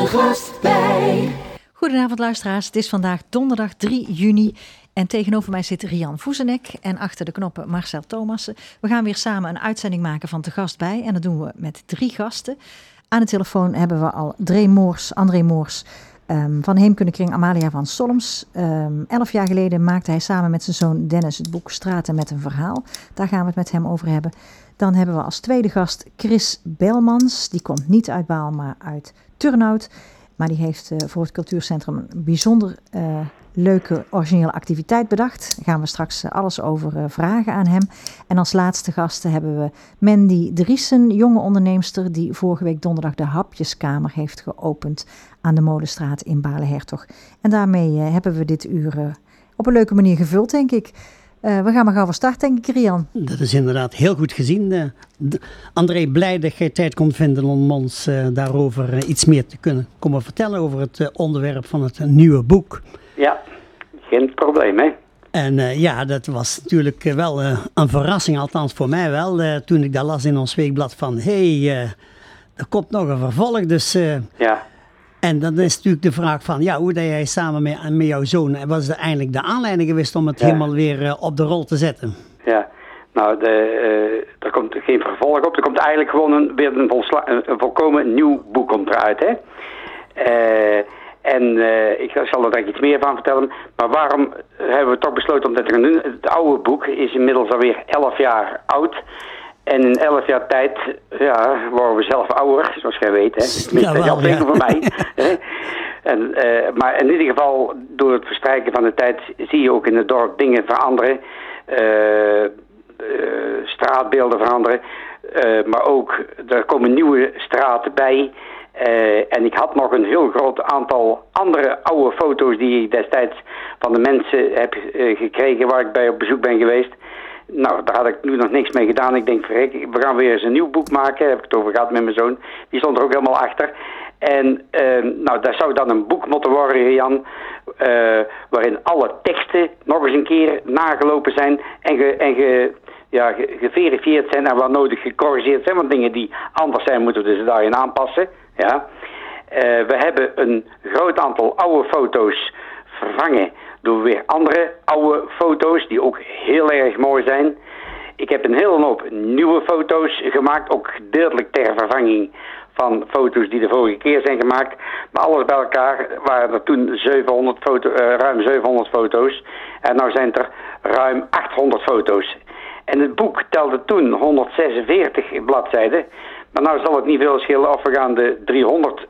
gast bij. Goedenavond luisteraars, het is vandaag donderdag 3 juni en tegenover mij zit Rian Voezenek en achter de knoppen Marcel Thomassen. We gaan weer samen een uitzending maken van Te Gast Bij en dat doen we met 3 gasten. Aan de telefoon hebben we al André Moors van Heemkundekring Amalia van Solms. 11 jaar geleden maakte hij samen met zijn zoon Dennis het boek Straten met een verhaal. Daar gaan we het met hem over hebben. Dan hebben we als tweede gast Chris Belmans. Die komt niet uit Baal, maar uit Turnhout. Maar die heeft voor het cultuurcentrum een bijzonder leuke originele activiteit bedacht. Daar gaan we straks alles over vragen aan hem. En als laatste gasten hebben we Mandy Driessen, jonge onderneemster die vorige week donderdag de Hapjeskamer heeft geopend aan de Molenstraat in Bale-Hertog. En daarmee hebben we dit uur op een leuke manier gevuld, denk ik. We gaan maar gauw van start, denk ik, Rian. Dat is inderdaad heel goed gezien. André, blij dat jij tijd kon vinden om ons daarover iets meer te kunnen komen vertellen over het onderwerp van het nieuwe boek. Ja, geen probleem, hè. En ja, dat was natuurlijk wel een verrassing, althans voor mij wel, toen ik dat las in ons weekblad van, er komt nog een vervolg, dus... ja. En dan is natuurlijk de vraag van, ja, hoe dat jij samen met jouw zoon, was er eigenlijk de aanleiding geweest om het helemaal weer op de rol te zetten? Ja, nou, er komt geen vervolg op. Er komt eigenlijk gewoon weer een volkomen nieuw boek komt eruit, hè. Ik zal er daar iets meer van vertellen. Maar waarom hebben we toch besloten om dat te gaan doen? Het oude boek is inmiddels alweer 11 jaar oud. En in 11 jaar tijd, ja, worden we zelf ouder, zoals jij weet, hè. Ja, wel, ja. Voor mij. Maar in ieder geval, door het verstrijken van de tijd, zie je ook in het dorp dingen veranderen. Straatbeelden veranderen. Maar ook, er komen nieuwe straten bij. En ik had nog een heel groot aantal andere oude foto's die ik destijds van de mensen heb gekregen waar ik bij op bezoek ben geweest. Nou, daar had ik nu nog niks mee gedaan. Ik denk, verrek, we gaan weer eens een nieuw boek maken. Daar heb ik het over gehad met mijn zoon. Die stond er ook helemaal achter. En nou, daar zou dan een boek moeten worden, Jan. Waarin alle teksten nog eens een keer nagelopen zijn. En geverifieerd zijn en waar nodig gecorrigeerd zijn. Want dingen die anders zijn, moeten we dus daarin aanpassen. Ja. We hebben een groot aantal oude foto's vervangen door weer andere oude foto's die ook heel erg mooi zijn. Ik heb een hele hoop nieuwe foto's gemaakt, ook gedeeltelijk ter vervanging van foto's die de vorige keer zijn gemaakt. Maar alles bij elkaar waren er toen ruim 700 foto's. En nu zijn er ruim 800 foto's. En het boek telde toen 146 bladzijden. Maar nu zal het niet veel schelen of we gaan de 300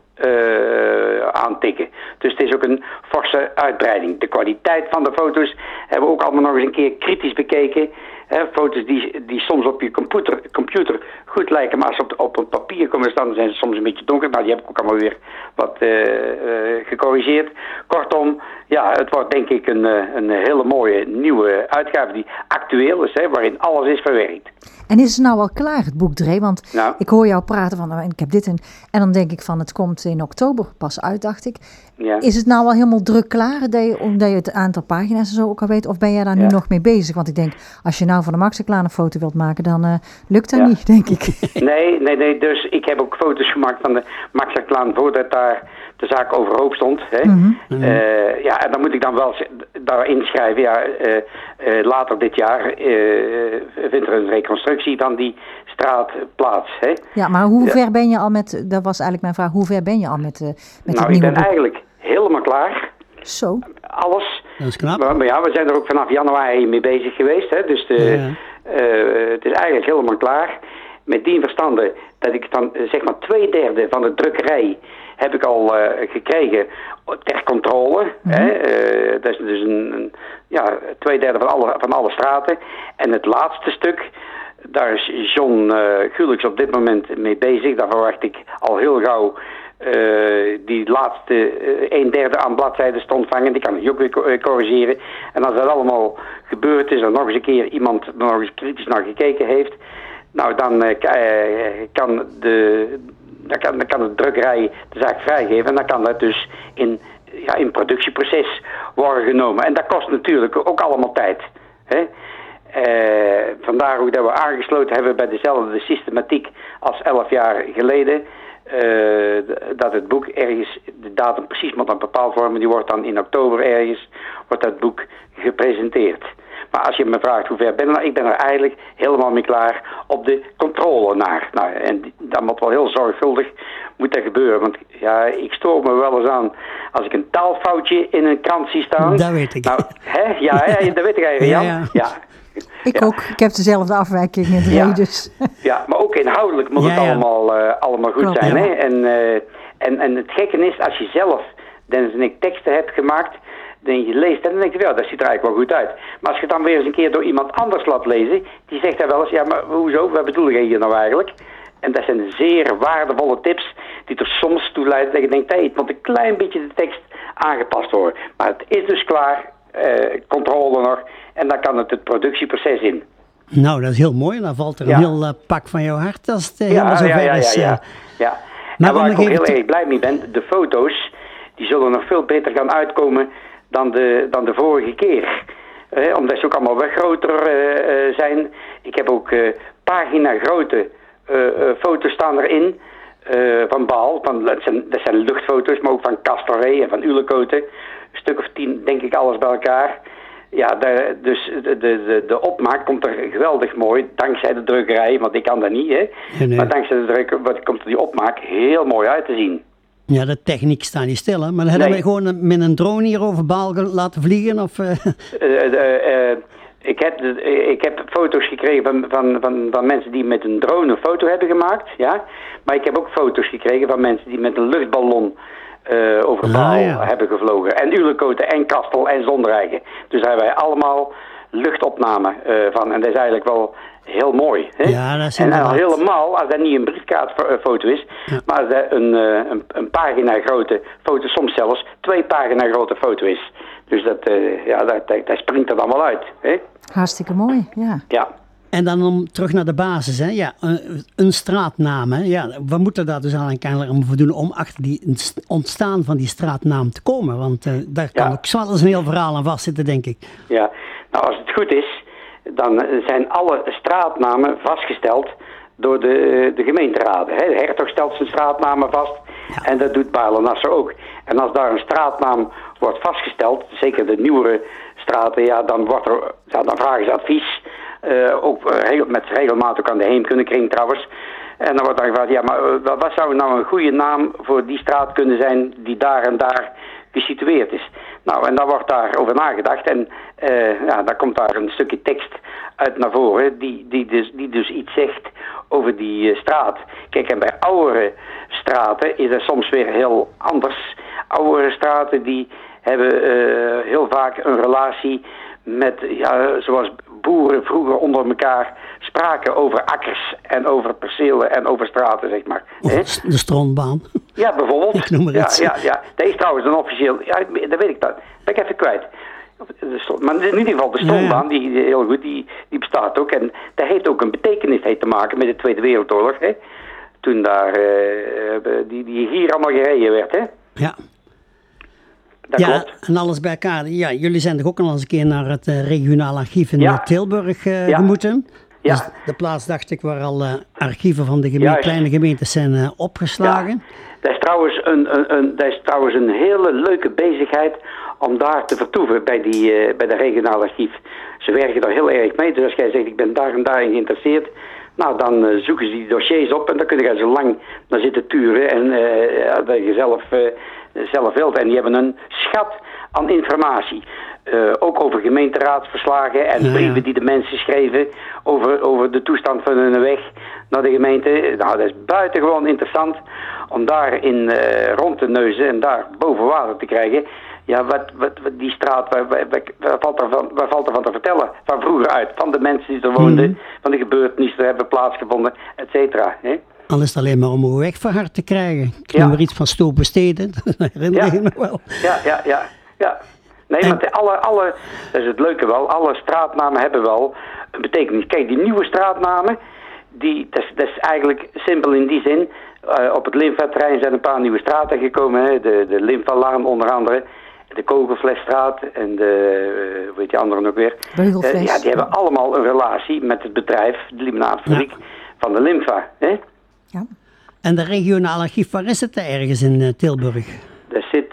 aantikken. Dus het is ook een forse uitbreiding. De kwaliteit van de foto's hebben we ook allemaal nog eens een keer kritisch bekeken. Foto's die soms op je computer goed lijken, maar als ze op een papier komen staan, dan zijn ze soms een beetje donker. Nou, die heb ik ook allemaal weer wat gecorrigeerd. Kortom, ja, het wordt denk ik een hele mooie nieuwe uitgave die actueel is, waarin alles is verwerkt. En is het nou al klaar, het boek, Dree? Want nou, ik hoor jou praten van, ik heb dit en dan denk ik van, het komt in oktober pas uit, dacht ik. Ja. Is het nou al helemaal druk klaar, omdat je het aantal pagina's en zo ook al weet? Of ben jij daar nu nog mee bezig? Want ik denk, als je nou van de Maxiclaan een foto wilt maken, dan lukt dat niet, denk ik. Nee. Dus ik heb ook foto's gemaakt van de Maxiclaan voordat daar de zaak overhoop stond. Hè. Mm-hmm. En dan moet ik dan wel daar inschrijven. Later dit jaar vindt er een reconstructie van die straat plaats. Hè. Ja, maar hoe ver ben je al met, dat was eigenlijk mijn vraag, hoe ver ben je al met het nieuwe boek? Nou, ik ben eigenlijk helemaal klaar. Zo. Alles. Dat is knap. Maar ja, we zijn er ook vanaf januari mee bezig geweest. Hè. Dus het is eigenlijk helemaal klaar. Met die verstande dat ik dan zeg maar 2/3 van de drukkerij heb ik al gekregen ter controle. Mm-hmm. Hè. Dat is dus 2/3 van alle straten. En het laatste stuk, daar is John Gulix op dit moment mee bezig. Daar verwacht ik al heel gauw die laatste 1/3 aan bladzijden te ontvangen. Die kan ik ook weer corrigeren. En als dat allemaal gebeurd is en nog eens een keer iemand er nog eens kritisch naar gekeken heeft, nou dan kan de drukkerij de zaak vrijgeven. En dan kan dat dus in productieproces worden genomen. En dat kost natuurlijk ook allemaal tijd. Hè? Vandaar ook dat we aangesloten hebben bij dezelfde systematiek als 11 jaar geleden. dat het boek ergens, de datum precies moet dan bepaald worden, die wordt dan in oktober ergens, wordt dat boek gepresenteerd. Maar als je me vraagt hoe ver ben ik ben er eigenlijk helemaal mee klaar op de controle naar. Nou, en dat moet wel heel zorgvuldig moet dat gebeuren. Want ja, ik stoor me wel eens aan als ik een taalfoutje in een krant zie staan. Dat weet ik. Nou, hè? Ja, dat weet ik eigenlijk, Jan. Ja. Ik ook. Ik heb dezelfde afwijkingen, dus. Ja, maar ook inhoudelijk moet het allemaal goed Klopt, zijn. ja. Hè? En het gekke is, als je zelf Dennis en ik teksten hebt gemaakt, dan je leest en dan denk je, ja, dat ziet er eigenlijk wel goed uit. Maar als je dan weer eens een keer door iemand anders laat lezen, die zegt dan wel eens, ja, maar hoezo, wat bedoel je hier nou eigenlijk? En dat zijn zeer waardevolle tips die er soms toe leiden dat je denkt, hey, het moet een klein beetje de tekst aangepast worden. Maar het is dus klaar, controle nog, en dan kan het productieproces in. Nou, dat is heel mooi. Dan valt er een heel pak van jouw hart als het helemaal zover is. Ja. Maar waar ik ook heel erg blij mee ben, de foto's, die zullen nog veel beter gaan uitkomen dan de vorige keer. Omdat ze ook allemaal wat groter zijn. Ik heb ook pagina grote foto's staan erin. Van Baal, dat zijn luchtfoto's, maar ook van Castoré en van Ulekoten. Een stuk of 10, denk ik, alles bij elkaar. Ja, dus de opmaak komt er geweldig mooi, dankzij de drukkerij, want ik kan dat niet, hè. Nee. Maar dankzij de drukkerij komt er die opmaak heel mooi uit te zien. Ja, de techniek staat niet stil, hè. Maar dan hebben we gewoon met een drone hier over Baal laten vliegen, of... Ik heb foto's gekregen van mensen die met een drone een foto hebben gemaakt, ja. Maar ik heb ook foto's gekregen van mensen die met een luchtballon over Baal hebben gevlogen. En Ulekoten en Kastel en Zonderijken. Dus daar hebben wij allemaal luchtopnamen van. En dat is eigenlijk wel heel mooi. Hè? Ja, dat is en al helemaal, als dat niet een briefkaartfoto is, maar als dat een pagina grote foto, soms zelfs 2 pagina grote foto is. Dus dat springt er dan wel uit. Hè? Hartstikke mooi, ja. En dan om terug naar de basis, hè? Ja, een straatnaam. Hè? Ja, we moeten daar dus eigenlijk voor doen om achter die ontstaan van die straatnaam te komen. Want daar kan ook wel eens een heel verhaal aan vastzitten, denk ik. Ja, nou als het goed is, dan zijn alle straatnamen vastgesteld door de gemeenteraden. Hè? De hertog stelt zijn straatnamen vast en dat doet Baarle-Nassau ook. En als daar een straatnaam wordt vastgesteld, zeker de nieuwere straten, dan vragen ze advies. Ook met regelmatig ook aan de Heemkundekring trouwens. En dan wordt dan gevraagd, maar wat zou nou een goede naam voor die straat kunnen zijn die daar en daar gesitueerd is? Nou, en dan wordt daarover nagedacht en dan komt daar een stukje tekst uit naar voren die dus iets zegt over die straat. Kijk, en bij oudere straten is dat soms weer heel anders. Oudere straten die hebben heel vaak een relatie met, zoals boeren vroeger onder elkaar spraken over akkers en over percelen en over straten, zeg maar. De strandbaan. Ja, bijvoorbeeld. Ik noem maar iets. Ja. Dat is trouwens een officieel, dat weet ik dan. Ben ik even kwijt. Maar in ieder geval de strandbaan, die heel goed, die bestaat ook. En dat heeft ook een betekenis te maken met de Tweede Wereldoorlog, hè. Toen daar die hier allemaal gereden werd, hè. Ja. Dat klopt. En alles bij elkaar. Ja, jullie zijn toch ook al eens een keer naar het regionaal archief in Tilburg gemoeten? Ja. Dus de plaats, dacht ik, waar al archieven van de kleine gemeentes zijn opgeslagen. Ja. Dat is trouwens een hele leuke bezigheid om daar te vertoeven bij de regionaal archief. Ze werken daar heel erg mee. Dus als jij zegt, ik ben daar en daarin geïnteresseerd, nou, dan zoeken ze die dossiers op en dan kun je zo lang naar zitten turen en dat je zelf wilt. En die hebben een schat aan informatie. Ook over gemeenteraadsverslagen en brieven die de mensen schreven over de toestand van hun weg naar de gemeente. Nou, dat is buitengewoon interessant om daarin rond te neuzen en daar boven water te krijgen. Ja, wat die straat, waar valt er van te vertellen? Van vroeger uit, van de mensen die er woonden, van de gebeurtenissen die hebben plaatsgevonden, et cetera. Al is het alleen maar om een weg van hart te krijgen. Ik noem er iets van Stopensteden, dat herinner je nog wel. Ja. Nee, maar dat is het leuke wel, alle straatnamen hebben wel een betekenis. Kijk, die nieuwe straatnamen, dat is eigenlijk simpel in die zin. Op het Limfa-terrein zijn een paar nieuwe straten gekomen. Hè? De Limfa-laan onder andere. De Kogelflesstraat en hoe heet die anderen ook weer? Beugelfles. Die hebben allemaal een relatie met het bedrijf, de limonaadefabriek van de Limfa. Hè? Ja. En de regionale archief, waar is het ergens in Tilburg? Dat zit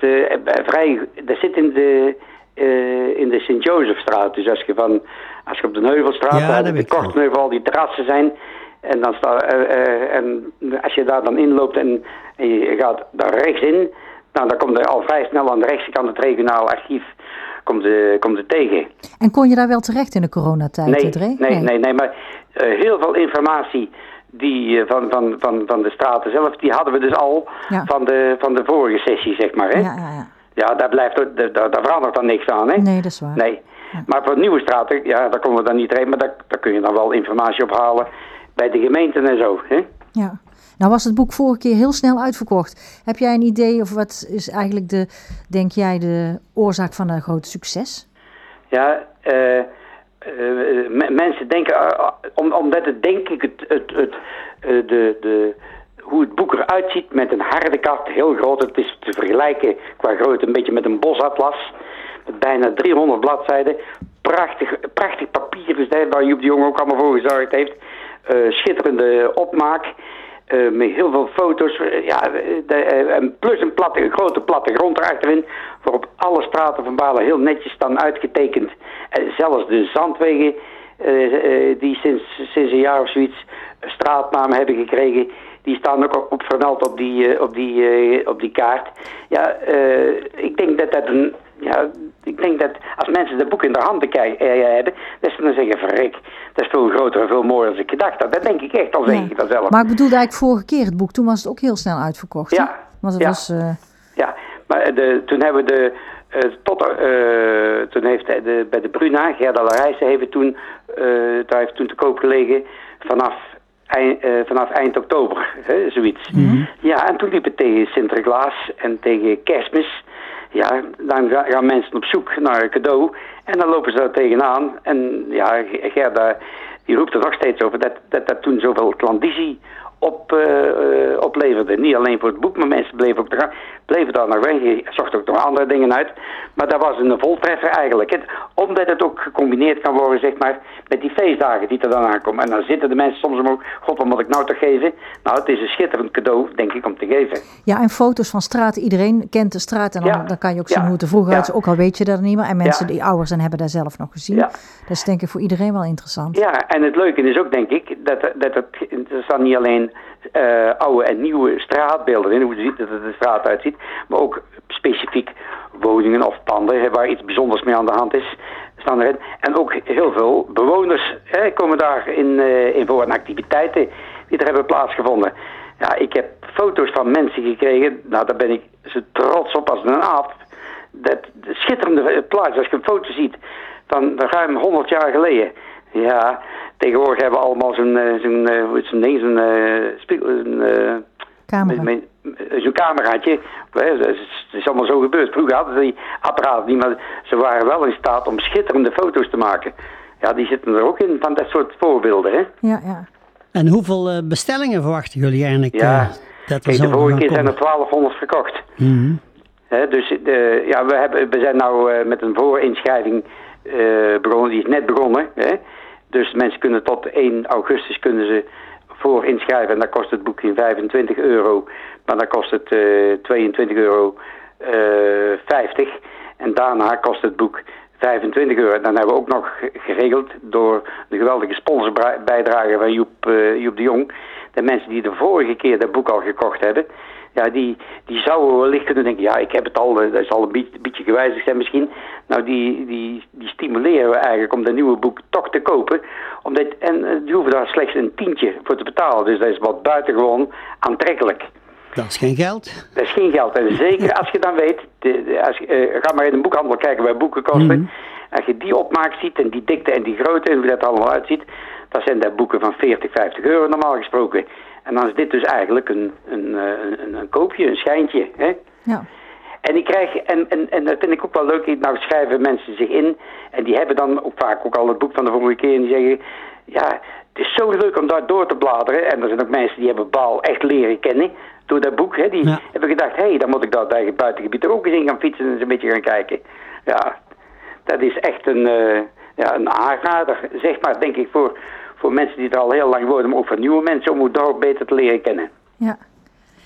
in de Sint-Jozefstraat. Dus als je op de Heuvelstraat, de Kortenheuvel, al die terrassen zijn. En dan en als je daar dan inloopt en je gaat daar rechts in, dan kom je al vrij snel aan de rechterkant het regionaal archief komt er tegen. En kon je daar wel terecht in de coronatijd, Dree? Nee, maar heel veel informatie die van de straten zelf, die hadden we dus al van de vorige sessie, zeg maar. Hè? Ja, daar verandert dan niks aan, hè? Nee, dat is waar. Nee. Ja. Maar voor nieuwe straten, daar komen we dan niet heen, maar daar kun je dan wel informatie ophalen bij de gemeenten en zo, hè? Ja. Nou was het boek vorige keer heel snel uitverkocht. Heb jij een idee of wat is eigenlijk denk jij, de oorzaak van een groot succes? Ja, mensen denken, omdat het denk ik hoe het boek eruit ziet met een harde kaft, heel groot. Het is te vergelijken qua grootte een beetje met een bosatlas. Met bijna 300 bladzijden. Prachtig papier waar Joep de Jong ook allemaal voor gezorgd heeft. Schitterende opmaak. Met heel veel foto's. Plus een grote plattegrond erachterin. Waarop alle straten van Baarle heel netjes staan uitgetekend. Zelfs de zandwegen die sinds een jaar of zoiets straatnamen hebben gekregen. Die staan ook op vermeld op die kaart. Ja, ik denk dat als mensen dat boek in de handen hebben, dat ze dan zeggen, verrek, dat is veel groter en veel mooier dan ik gedacht had. Dat denk ik echt, al zeg ik dat zelf. Maar ik bedoelde eigenlijk vorige keer het boek, toen was het ook heel snel uitverkocht. Ja. Want het was... Ja, maar toen hebben we toen heeft bij de Bruna, Gerda Larijse heeft toen te koop gelegen vanaf eind oktober, zoiets. Mm-hmm. Ja, en toen liep het tegen Sinterklaas en tegen Kerstmis. Ja, dan gaan mensen op zoek naar een cadeau en dan lopen ze daar tegenaan. En ja, Gerda die roept er nog steeds over dat toen zoveel klandizie opleverde. Niet alleen voor het boek, maar mensen bleven daar nog weg. Je zocht ook nog andere dingen uit. Maar dat was een voltreffer eigenlijk. Omdat het ook gecombineerd kan worden, zeg maar, met die feestdagen die er dan aankomen. En dan zitten de mensen soms omhoog, god, wat moet ik nou toch geven? Nou, het is een schitterend cadeau, denk ik, om te geven. Ja, en foto's van straten. Iedereen kent de straat en dan kan je ook zien hoe het er vroeger uitzag. Ook al weet je dat niet meer. En mensen die ouder zijn, hebben daar zelf nog gezien. Ja. Dat is denk ik voor iedereen wel interessant. Ja, en het leuke is ook, denk ik, dat er staan niet alleen oude en nieuwe straatbeelden in, hoe de straat uitziet, maar ook specifiek woningen of panden waar iets bijzonders mee aan de hand is, staan erin. En ook heel veel bewoners komen daarin voor en activiteiten die er hebben plaatsgevonden. Ja, ik heb foto's van mensen gekregen, nou daar ben ik zo trots op als een aap. Dat schitterende plaatjes, als je een foto ziet van ruim 100 jaar geleden. Ja, tegenwoordig hebben we allemaal zo'n cameraatje. Het is allemaal zo gebeurd. Vroeger hadden die apparaten niet, maar ze waren wel in staat om schitterende foto's te maken. Ja, die zitten er ook in, van dat soort voorbeelden, hè? Ja, ja. En hoeveel bestellingen verwachten jullie eigenlijk? Ja, de vorige keer zijn er 1200 verkocht. Mm-hmm. Dus we zijn nou met een voorinschrijving begonnen. Die is net begonnen, hè? Dus mensen kunnen tot 1 augustus kunnen ze voor inschrijven. En dan kost het boekje €25. Maar dan kost het €22,50. En daarna kost het boek €25. En dan hebben we ook nog geregeld door de geweldige sponsorbijdrage van Joep de Jong. De mensen die de vorige keer dat boek al gekocht hebben. Ja, die zouden wellicht kunnen denken, ja, ik heb het al, dat is al een beetje gewijzigd zijn misschien. Nou, die stimuleren we eigenlijk om dat nieuwe boek toch te kopen. En die hoeven daar slechts een tientje voor te betalen. Dus dat is wat buitengewoon aantrekkelijk. Dat is geen geld. Dat is geen geld. En zeker als je dan weet, ga maar in een boekhandel kijken waar boeken kosten. Mm-hmm. Als je die opmaak ziet en die dikte en die grootte en hoe dat allemaal uitziet, dan zijn dat boeken van €40-50 normaal gesproken. En dan is dit dus eigenlijk een koopje, een schijntje. Hè? Ja. En ik krijg, en dat vind ik ook wel leuk, nou schrijven mensen zich in. En die hebben dan ook vaak ook al het boek van de vorige keer. En die zeggen, ja, het is zo leuk om daar door te bladeren. En er zijn ook mensen die hebben Baal echt leren kennen door dat boek. Hè? Die hebben gedacht, dan moet ik daar bij het buitengebied er ook eens in gaan fietsen en eens een beetje gaan kijken. Ja, dat is echt een aanrader, zeg maar, denk ik, voor mensen die er al heel lang wonen, maar ook voor nieuwe mensen om het dorp beter te leren kennen. Ja.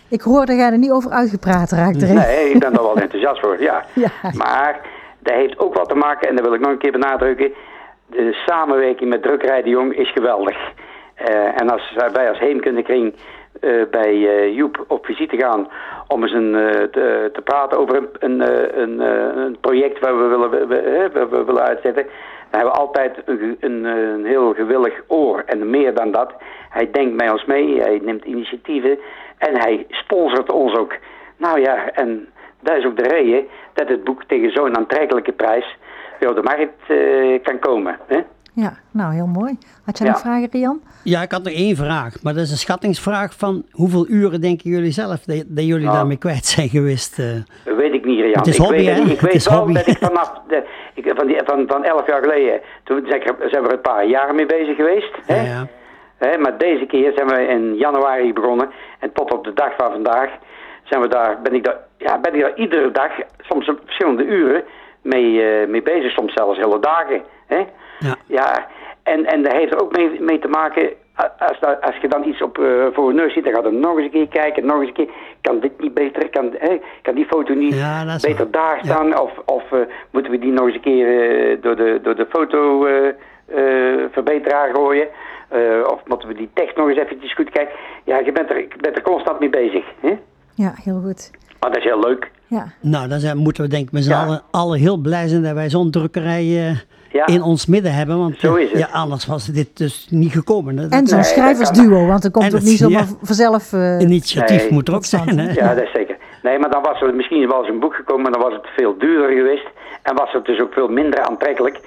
Ik hoor dat jij er niet over uitgepraat raakt. Nee, ik ben er wel enthousiast voor, ja. Ja. Maar dat heeft ook wat te maken, en dat wil ik nog een keer benadrukken. De samenwerking met Drukkerij de Jong is geweldig. En als wij als Heemkundekring bij Joep op visite gaan om eens te praten over een project waar we willen uitzetten, dan hebben we altijd een heel gewillig oor. En meer dan dat, hij denkt met ons mee, hij neemt initiatieven en hij sponsort ons ook. Nou ja, en dat is ook de reden dat het boek tegen zo'n aantrekkelijke prijs op de markt kan komen. Hè? Ja, nou heel mooi. Had jij nog vragen, Rian? Ja, ik had nog één vraag, maar dat is een schattingsvraag van hoeveel uren denken jullie zelf dat jullie daarmee kwijt zijn geweest? Dat weet ik niet, Rian. Het is hobby, hè? Ik weet wel dat ik van 11 jaar geleden, toen zijn we er een paar jaren mee bezig geweest. Hè? Ja. Maar deze keer zijn we in januari begonnen en tot op de dag van vandaag ben ik daar iedere dag, soms op verschillende uren, mee bezig, soms zelfs hele dagen. Hè? Ja, en dat heeft er ook mee te maken, als je dan iets voor een neus ziet, dan gaat er nog eens een keer kijken, nog eens een keer, kan dit niet beter, kan die foto niet beter daar staan, of moeten we die nog eens een keer door de foto verbeteraar gooien, of moeten we die tekst nog eens eventjes goed kijken. Ja, je bent er constant mee bezig. Hè? Ja, heel goed. Maar dat is heel leuk. Ja. Nou, dan moeten we denk ik met z'n allen heel blij zijn dat wij zo'n drukkerij in ons midden hebben. Want zo is het. Anders was dit dus niet gekomen. En zo'n schrijversduo, want er komt ook niet zomaar vanzelf... Initiatief moet er ook zijn. Hè? Ja, dat is zeker. Nee, maar dan was er misschien wel eens een boek gekomen, maar dan was het veel duurder geweest. En was het dus ook veel minder aantrekkelijk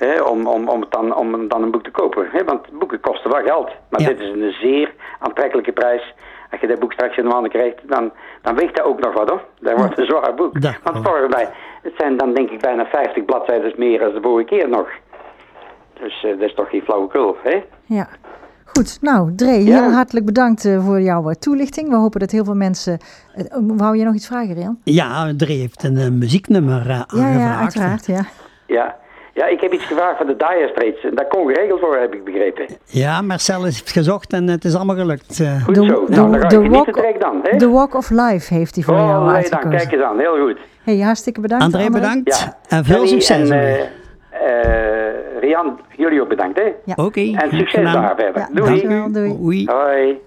om dan een boek te kopen. Hè? Want boeken kosten wel geld. Maar dit is een zeer aantrekkelijke prijs. Als je dat boek straks in de handen krijgt, dan weegt dat ook nog wat, hoor. Dat wordt een zwaar boek. Want het zijn dan denk ik bijna 50 bladzijden meer dan de vorige keer nog. Dus dat is toch geen flauwekul, hè? Ja. Goed, nou Dree, heel hartelijk bedankt voor jouw toelichting. We hopen dat heel veel mensen... Wou je nog iets vragen, Rian? Ja, Dree heeft een muzieknummer aangevraagd. Ja, uiteraard, Ja, ik heb iets gevraagd van de Dire Straits. En daar kon geregeld voor, heb ik begrepen. Ja, Marcel heeft gezocht en het is allemaal gelukt. Goed zo. Nou, dan ga ik genieten direct dan. Hè? The Walk of Life heeft hij voor jou uitgekozen. Dan kijk eens aan. Heel goed. Hey, hartstikke bedankt. André, bedankt. Ja. En veel succes. Rian, jullie ook bedankt, hè? Ja. Oké. En succes daar verder. Ja, Doei. Doei. Hoi.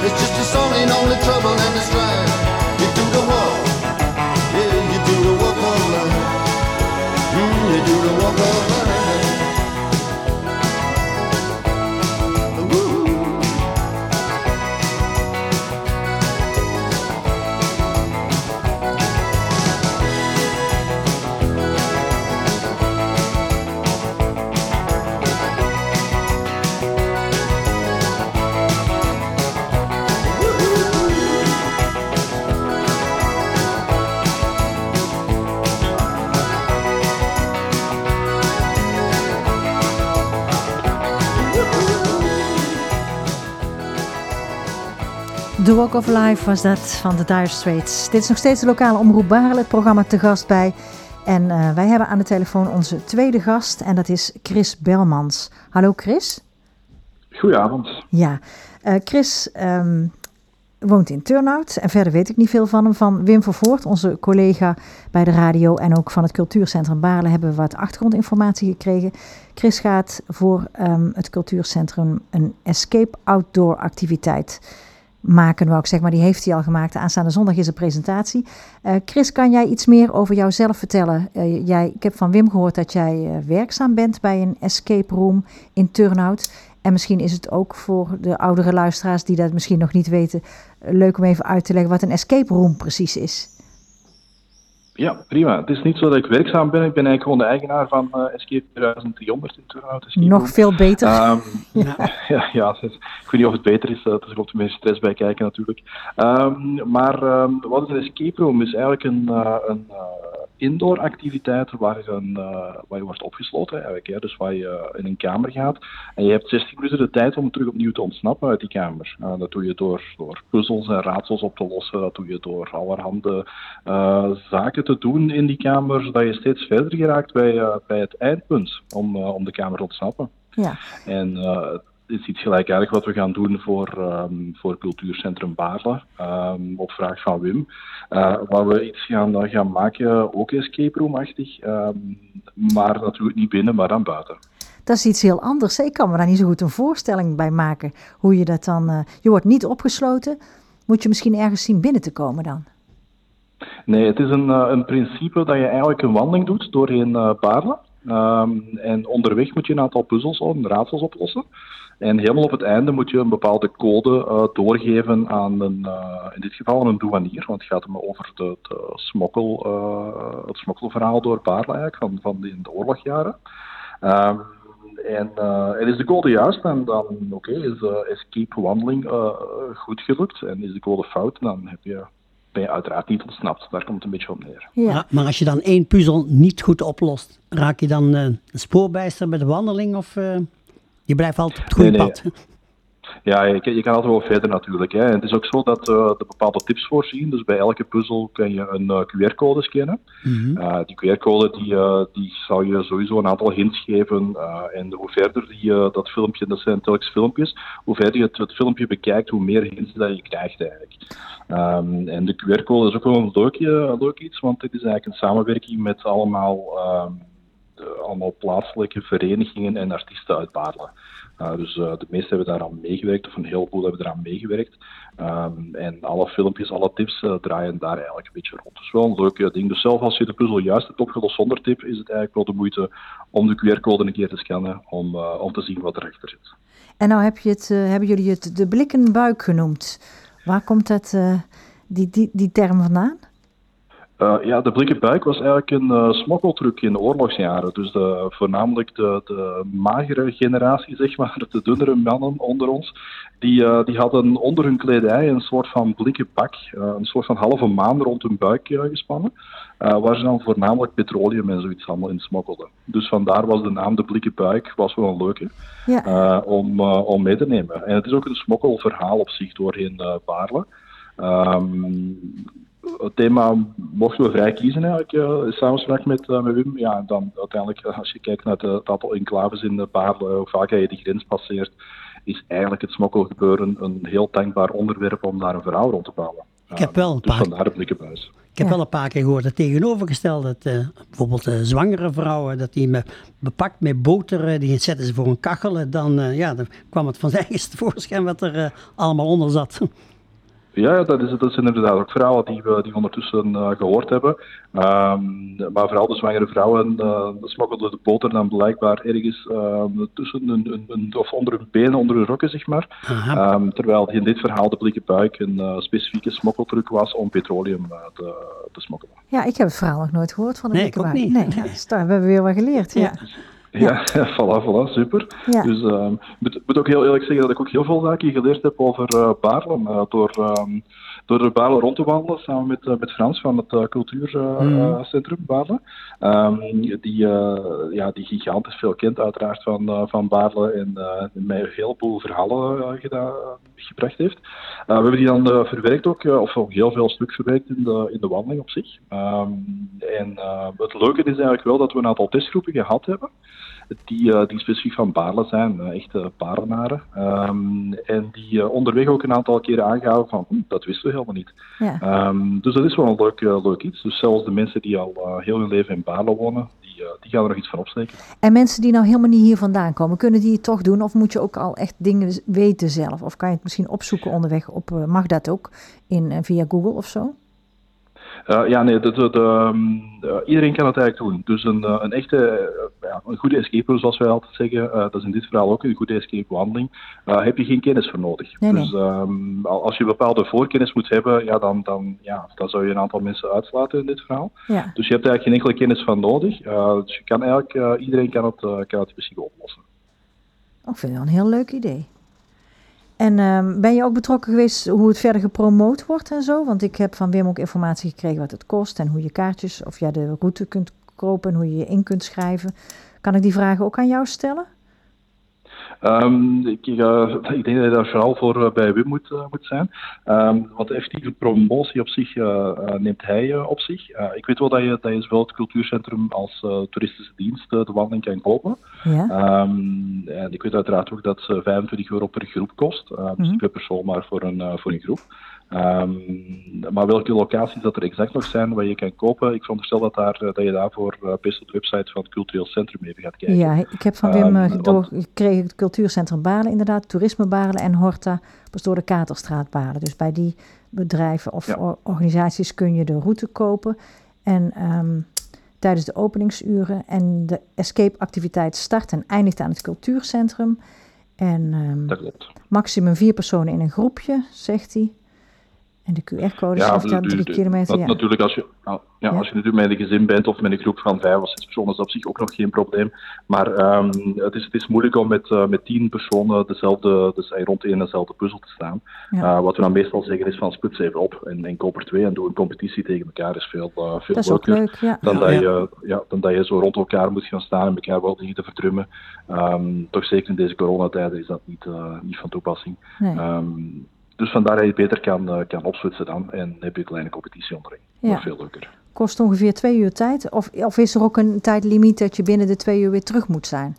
It's just a song, ain't only trouble and the strife. You do the walk, yeah, you do the walk of life. You do the walk of life. The Walk of Life was dat van de Dire Straits. Dit is nog steeds de lokale omroep Baarle, het programma Te Gast Bij. En wij hebben aan de telefoon onze tweede gast en dat is Chris Belmans. Hallo Chris. Goedenavond. Ja, Chris woont in Turnhout en verder weet ik niet veel van hem. Van Wim Vervoort, onze collega bij de radio en ook van het cultuurcentrum Baarle hebben we wat achtergrondinformatie gekregen. Chris gaat voor het cultuurcentrum een escape outdoor activiteit maken, wou ik zeggen, maar die heeft hij al gemaakt. Aanstaande zondag is een presentatie. Chris, kan jij iets meer over jouzelf vertellen? Ik heb van Wim gehoord dat jij werkzaam bent bij een escape room in Turnhout. En misschien is het ook voor de oudere luisteraars die dat misschien nog niet weten, leuk om even uit te leggen wat een escape room precies is. Ja, prima. Het is niet zo dat ik werkzaam ben. Ik ben eigenlijk gewoon de eigenaar van Escape 2300 in Turnhout. Nog veel beter. Ja, ik weet niet of het beter is. Er komt meer stress bij kijken natuurlijk. Maar wat is een escape room? Is eigenlijk een indoor activiteit waar je wordt opgesloten. Eigenlijk, hè? Dus waar je in een kamer gaat. En je hebt 60 minuten de tijd om terug opnieuw te ontsnappen uit die kamer. Dat doe je door puzzels en raadsels op te lossen. Dat doe je door allerhande zaken te doen in die kamer, zodat je steeds verder geraakt bij het eindpunt om de kamer te ontsnappen. Ja. En het is iets gelijkaardigs wat we gaan doen voor Cultuurcentrum Baarle, op vraag van Wim. Waar we iets gaan maken, ook escape room-achtig, maar natuurlijk niet binnen, maar dan buiten. Dat is iets heel anders. Ik kan me daar niet zo goed een voorstelling bij maken. Hoe je dat dan... je wordt niet opgesloten. Moet je misschien ergens zien binnen te komen dan? Nee, het is een principe dat je eigenlijk een wandeling doet doorheen Baarle. En onderweg moet je een aantal puzzels en raadsels oplossen. En helemaal op het einde moet je een bepaalde code doorgeven aan in dit geval een douanier. Want het gaat over het smokkelverhaal door Baarle eigenlijk, van in de oorlogjaren. En is de code juist, en dan is de escape wandeling goed gelukt. En is de code fout, dan ben je uiteraard niet ontsnapt. Daar komt het een beetje op neer. Ja, maar als je dan één puzzel niet goed oplost, raak je dan een spoorbijster bij de wandeling of je blijft altijd op het goede pad? Ja, je kan altijd wel verder natuurlijk. Hè. En het is ook zo dat er bepaalde tips voorzien. Dus bij elke puzzel kan je een QR-code scannen. Mm-hmm. Die QR-code die zou je sowieso een aantal hints geven. En hoe verder dat filmpje, dat zijn telkens filmpjes, hoe verder je het filmpje bekijkt, hoe meer hints dat je krijgt eigenlijk. En de QR-code is ook wel een leuk iets, want het is eigenlijk een samenwerking met allemaal plaatselijke verenigingen en artiesten uit Baarle. Dus de meesten hebben daaraan meegewerkt, of een heleboel hebben eraan meegewerkt. En alle filmpjes, alle tips draaien daar eigenlijk een beetje rond. Dus wel een leuk ding. Dus zelfs als je de puzzel juist hebt opgelost zonder tip, is het eigenlijk wel de moeite om de QR-code een keer te scannen, om te zien wat erachter zit. En nou hebben jullie het de blikkenbuik genoemd. Waar komt die term vandaan? De blikkenbuik was eigenlijk een smokkeltruc in de oorlogsjaren. Dus voornamelijk de magere generatie, zeg maar, de dunnere mannen onder ons, die hadden onder hun kledij een soort van blikken pak, een soort van halve maan rond hun buik gespannen, waar ze dan voornamelijk petroleum en zoiets allemaal in smokkelden. Dus vandaar was de naam de blikkenbuik, was wel een leuke, om mee te nemen. En het is ook een smokkelverhaal op zich doorheen Baarle. Het thema mochten we vrij kiezen eigenlijk, in samenspraak met Wim. Ja, en dan uiteindelijk, als je kijkt naar het aantal enclaves in Baarle, hoe vaak je die grens passeert, is eigenlijk het smokkelgebeuren een heel dankbaar onderwerp om daar een verhaal rond te bouwen. Ik heb wel een dus paar... vandaar de blikken buis. Ik heb wel een paar keer gehoord het tegenovergestelde. Dat bijvoorbeeld zwangere vrouwen, dat die bepakt met boter, die zetten ze voor een kachel. Dan kwam het van eigen tevoorschijn wat er allemaal onder zat. Ja, dat zijn inderdaad ook vrouwen die we ondertussen gehoord hebben. Maar vooral de zwangere vrouwen smokkelden de boter dan blijkbaar ergens tussen of onder hun benen, onder hun rokken, zeg maar. Terwijl in dit verhaal de blikken buik een specifieke smokkeltruc was om petroleum te smokkelen. Ja, ik heb het verhaal nog nooit gehoord van de blikken buik. Nee, Nee, dus daar hebben we weer wat geleerd. Ja. Ja, voilà, super. Ja. Dus ik moet ook heel eerlijk zeggen dat ik ook heel veel zaken geleerd heb over Baarle. Door de Baarle rond te wandelen samen met Frans van het cultuurcentrum Baarle. Die gigantisch veel kent uiteraard van Baarle en mij een heleboel verhalen gebracht heeft. We hebben die dan verwerkt ook, of heel veel stuk verwerkt in de wandeling op zich. Het leuke is eigenlijk wel dat we een aantal testgroepen gehad hebben. Die specifiek van Baarle zijn, echte Baarlenaren. En die onderweg ook een aantal keren aangaven van, dat wisten we helemaal niet. Ja. Dus dat is wel een leuk iets. Dus zelfs de mensen die al heel hun leven in Baarle wonen, die gaan er nog iets van opsteken. En mensen die nou helemaal niet hier vandaan komen, kunnen die het toch doen? Of moet je ook al echt dingen weten zelf? Of kan je het misschien opzoeken onderweg mag dat ook via Google of zo? Iedereen kan het eigenlijk doen. Dus een echte, een goede escape, zoals wij altijd zeggen, dat is in dit verhaal ook een goede escape wandeling, heb je geen kennis voor nodig. Nee. Dus als je bepaalde voorkennis moet hebben, dan zou je een aantal mensen uitsluiten in dit verhaal. Ja. Dus je hebt eigenlijk geen enkele kennis van nodig. Dus je kan eigenlijk, iedereen kan het in principe oplossen. Ik vind het wel een heel leuk idee. En ben je ook betrokken geweest hoe het verder gepromoot wordt en zo? Want ik heb van Wim ook informatie gekregen wat het kost en hoe je kaartjes of de route kunt kopen en hoe je je in kunt schrijven. Kan ik die vragen ook aan jou stellen? Ik denk dat je daar vooral voor bij Wim moet zijn. Want de effectieve promotie op zich neemt hij op zich. Ik weet wel dat je zowel het cultuurcentrum als toeristische dienst de wandeling kan kopen. Ja. En ik weet uiteraard ook dat ze €25 per groep kost. Dus per persoon maar voor een groep. Maar welke locaties dat er exact nog zijn waar je kan kopen, ik veronderstel dat je daarvoor best op de website van het cultureel centrum even gaat kijken. Ja, ik heb van Wim gekregen het cultuurcentrum Baarle inderdaad, toerisme Baarle en Horta Pastoor de Katerstraat Baarle. Dus bij die bedrijven of organisaties kun je de route kopen en tijdens de openingsuren en de escape activiteit start en eindigt aan het cultuurcentrum. En dat klopt. Maximum 4 personen in een groepje, zegt hij. En de QR-code is 3 kilometer. Natuurlijk, als je natuurlijk met een gezin bent of met een groep van 5 of 6 personen, is dat op zich ook nog geen probleem. Maar het is moeilijk om met 10 personen rond één dezelfde puzzel te staan. Ja. Wat we dan meestal zeggen is van splits even op en koop er 2 en doe een competitie tegen elkaar. Is veel dat is ook leuk, ja. Dan dat je zo rond elkaar moet gaan staan en elkaar wel dingen te verdrummen. Toch zeker in deze coronatijden is dat niet van toepassing. Nee. Dus vandaar dat je het beter kan opsplitsen dan en heb je een kleine competitie onderling. Ja. Veel leuker. Kost ongeveer 2 uur tijd? Of is er ook een tijdlimiet dat je binnen de 2 uur weer terug moet zijn?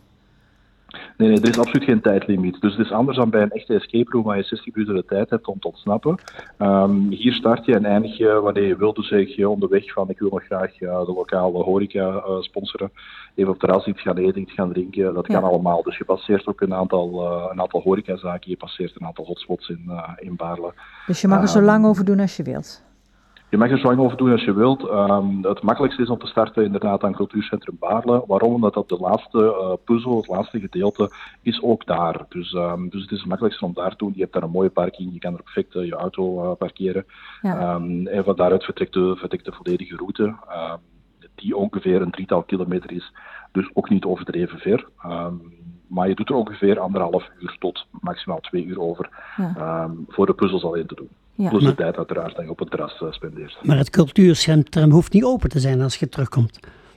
Nee, er is absoluut geen tijdlimiet. Dus het is anders dan bij een echte escape room waar je 60 minuten de tijd hebt om te ontsnappen. Hier start je en eindig je wanneer je wilt. Dus zeg je onderweg van ik wil nog graag de lokale horeca sponsoren. Even op het terras iets gaan eten, iets gaan drinken. Dat kan allemaal. Dus je passeert ook een aantal horecazaken. Je passeert een aantal hotspots in Baarle. Dus je mag er zo lang over doen als je wilt? Je mag er zo lang over doen als je wilt. Het makkelijkste is om te starten inderdaad aan cultuurcentrum Baarle. Waarom? Omdat dat de laatste puzzel, het laatste gedeelte, is ook daar. Dus het is het makkelijkste om daar te doen. Je hebt daar een mooie parking, je kan er perfect je auto parkeren. Ja. En van daaruit vertrekt de volledige route, die ongeveer een 3-tal kilometer is. Dus ook niet overdreven ver. Maar je doet er ongeveer 1,5 uur tot maximaal 2 uur over voor de puzzels alleen te doen. Ja. Plus de tijd uiteraard dat je op het terras spendeert. Maar het cultuurcentrum hoeft niet open te zijn als je terugkomt?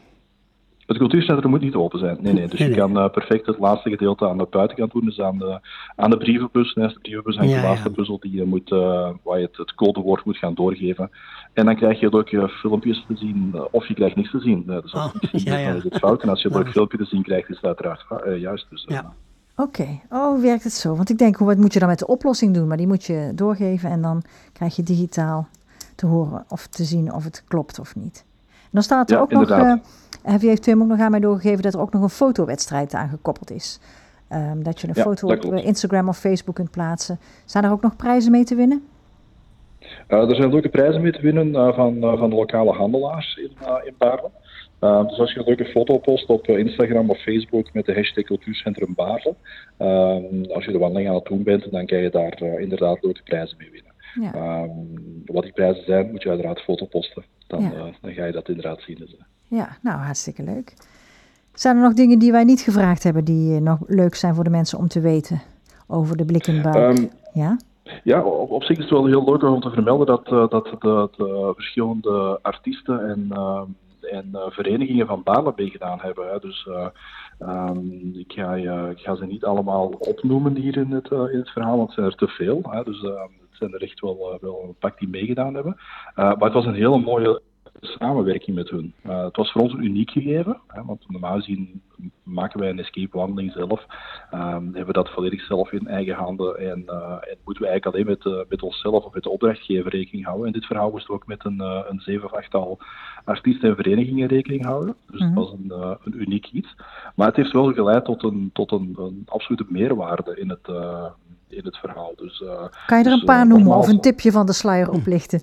Het cultuurcentrum moet niet open zijn. Nee. Dus je kan perfect het laatste gedeelte aan de buitenkant doen. Dus aan de brievenbus. Naast de brievenbus hangt de laatste puzzel die je moet, waar je het codewoord moet gaan doorgeven. En dan krijg je ook filmpjes te zien, of je krijgt niks te zien. Dus als je niks ziet, dan is het fout. En als je een filmpje te zien krijgt, is het uiteraard juist. Dus, Oké, werkt het zo? Want ik denk, wat moet je dan met de oplossing doen? Maar die moet je doorgeven en dan krijg je digitaal te horen of te zien of het klopt of niet. En dan staat er ook inderdaad. nog, heeft Wim ook nog aan mij doorgegeven dat er ook nog een fotowedstrijd aan gekoppeld is. Dat je een foto op Instagram of Facebook kunt plaatsen. Zijn er ook nog prijzen mee te winnen? Er zijn leuke prijzen mee te winnen van de lokale handelaars in Baarle. Dus als je een leuke foto post op Instagram of Facebook met de hashtag Cultuurcentrum Baarle, als je de wandeling aan het doen bent, dan kan je daar inderdaad leuke prijzen mee winnen. Ja. Wat die prijzen zijn, moet je uiteraard foto posten. Dan ga je dat inderdaad zien. Dus. Ja, nou hartstikke leuk. Zijn er nog dingen die wij niet gevraagd hebben die nog leuk zijn voor de mensen om te weten over de Blikkenbuik? Ja, op zich is het wel heel leuk om te vermelden dat de verschillende artiesten en verenigingen van Baarle meegedaan hebben. Hè. Dus ik ga ze niet allemaal opnoemen hier in het verhaal, want het zijn er te veel. Hè. Dus het zijn er echt wel een pak die meegedaan hebben. Maar het was een hele mooie samenwerking met hun. Het was voor ons een uniek gegeven, hè, want normaal gezien maken wij een escape-wandeling zelf, hebben we dat volledig zelf in eigen handen en moeten we eigenlijk alleen met onszelf of met de opdrachtgever rekening houden. In dit verhaal moesten we ook met een 7 of 8-tal artiesten en verenigingen rekening houden. Dus dat was een uniek iets. Maar het heeft wel geleid tot een absolute meerwaarde in het verhaal. Dus, kan je er een paar noemen of een tipje van de sluier oplichten?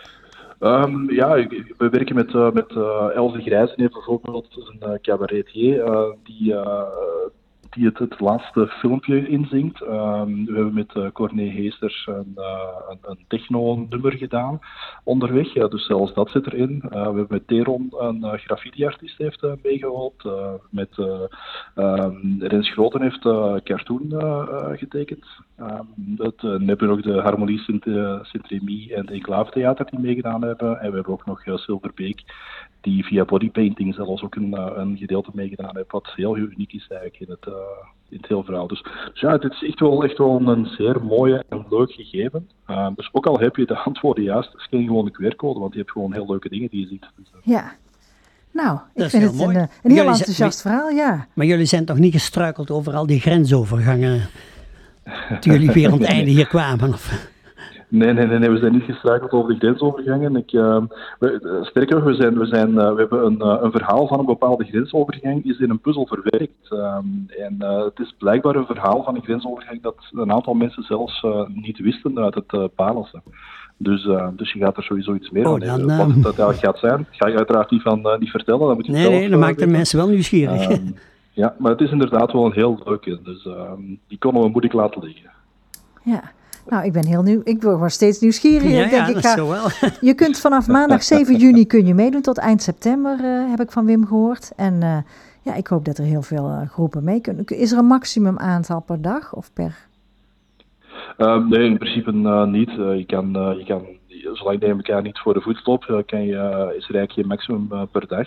We werken met Els de Grijzen, heeft bijvoorbeeld een cabaretier die het laatste filmpje inzingt. We hebben met Corné Heesters een techno-nummer gedaan onderweg, dus zelfs dat zit erin. We hebben met Teron een graffiti-artiest heeft meegeholpen. Met Rens Groten heeft cartoon getekend. Dan hebben we nog de Harmonie Sint-Remy en de Enclave Theater die meegedaan hebben. En we hebben ook nog Silverbeek, die via bodypainting zelfs ook een gedeelte meegedaan heeft, wat heel uniek is eigenlijk in het hele verhaal. Dus ja, het is echt wel een zeer mooie en leuk gegeven. Dus ook al heb je de antwoorden juist, het is geen gewone QR-code, want je hebt gewoon heel leuke dingen die je ziet. Dus, ja. Nou, ik vind het een heel enthousiast verhaal, ja. Maar jullie zijn toch niet gestruikeld over al die grensovergangen toen jullie weer aan het einde hier kwamen? Of? Nee, we zijn niet gestruikeld over de grensovergangen. Sterker nog, we hebben een verhaal van een bepaalde grensovergang is in een puzzel verwerkt. Het is blijkbaar een verhaal van een grensovergang dat een aantal mensen zelfs niet wisten uit het Baarlense. Dus je gaat er sowieso iets meer aan hebben. Wat het uiteindelijk gaat zijn, ga je uiteraard niet vertellen. Dan moet je nee, dat maakt de mensen wel nieuwsgierig. Ja, maar het is inderdaad wel een heel leuke. Dus die konden we moeilijk laten liggen. Ja. Nou, ik ben heel nieuw. Ik word steeds nieuwsgierig. Dat is zo wel. Je kunt vanaf maandag 7 juni kun je meedoen tot eind september, heb ik van Wim gehoord. En ik hoop dat er heel veel groepen mee kunnen. Is er een maximum aantal per dag of per? Nee, in principe niet. Je kan, zolang je elkaar niet voor de voet loopt, is er eigenlijk geen maximum per dag.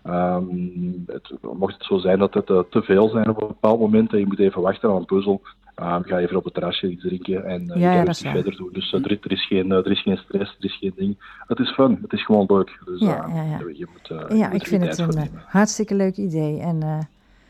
Mocht het zo zijn dat het te veel zijn op een bepaald moment en je moet even wachten aan een puzzel, ga je even op het terrasje iets drinken en je gaat iets verder doen. Dus er is geen stress, er is geen ding. Het is fun, het is gewoon leuk. Dus je moet ik vind het een hartstikke leuk idee. En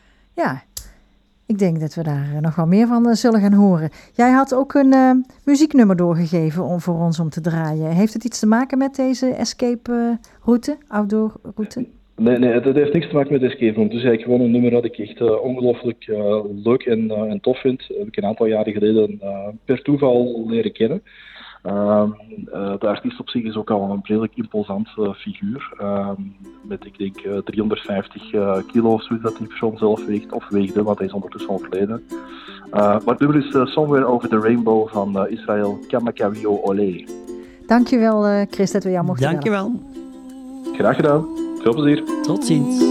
ik denk dat we daar nog wel meer van zullen gaan horen. Jij had ook een muzieknummer doorgegeven voor ons om te draaien. Heeft het iets te maken met deze escape route, outdoor route? Nee, dat heeft niks te maken met escape room. Het is eigenlijk gewoon een nummer dat ik echt ongelooflijk leuk en tof vind. Dat heb ik een aantal jaren geleden per toeval leren kennen. De artiest op zich is ook al een redelijk imposant figuur. Met, ik denk, 350 kilo of zo dat die persoon zelf weegt. Of weegde, want hij is ondertussen overleden. Maar het nummer is Somewhere Over the Rainbow van Israël Kamakawio Ole. Dankjewel Chris dat we jou mochten bellen. Dankjewel. Graag gedaan. Veel plezier. Tot ziens.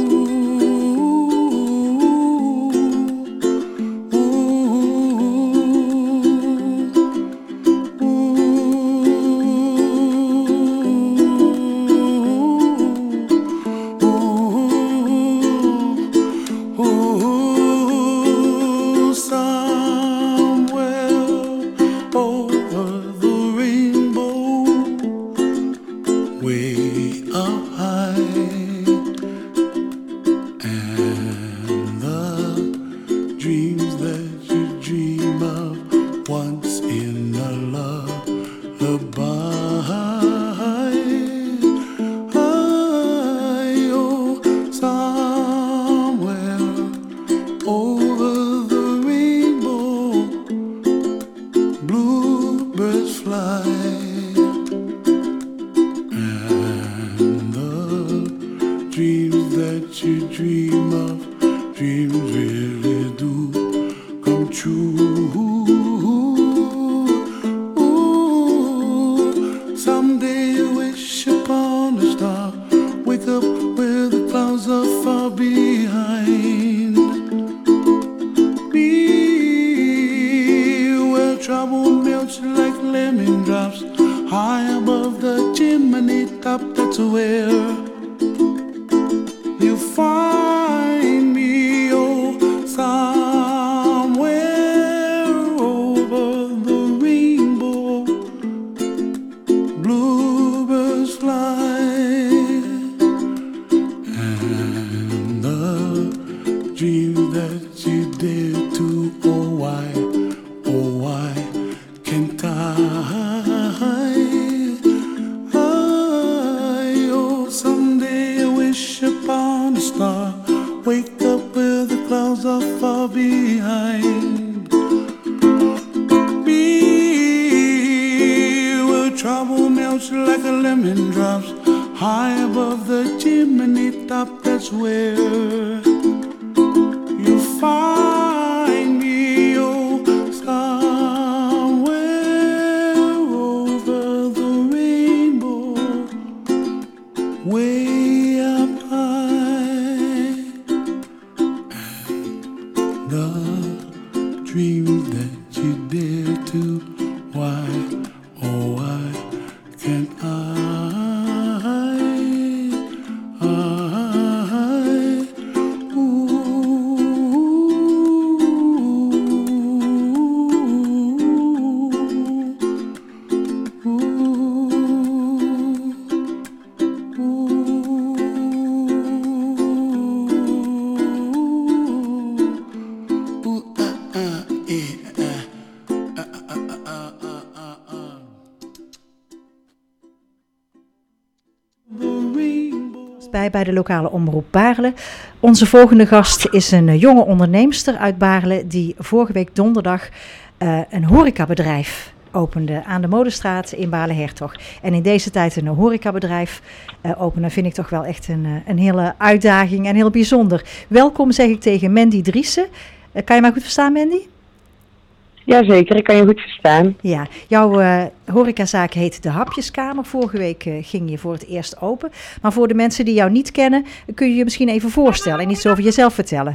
dreams that you dream of, dreams really do come true. Ooh, someday you wish upon a star, wake up where the clouds are far behind me, where trouble melts like lemon drops high above the chimney top. That's where you find me, oh, somewhere over the rainbow. Bluebirds fly, and the dream that you dare to, oh why can't I? Someday I wish upon a star, wake up where the clouds are far behind me, where trouble melts like a lemon drops high above the chimney top. That's where you find me, oh, somewhere over the rainbow, way up high, and the dreams that you dare to, why, oh why can't I, ooh, Bij de lokale omroep Baarle. Onze volgende gast is een jonge onderneemster uit Baarle die vorige week donderdag een horecabedrijf opende aan de Modestraat in Baarle-Hertog. En in deze tijd een horecabedrijf openen vind ik toch wel echt een hele uitdaging en heel bijzonder. Welkom zeg ik tegen Mandy Driessen. Kan je mij goed verstaan, Mandy? Jazeker, ik kan je goed verstaan. Ja, jouw horecazaak heet De Hapjeskamer. Vorige week ging je voor het eerst open. Maar voor de mensen die jou niet kennen, kun je je misschien even voorstellen en iets over jezelf vertellen.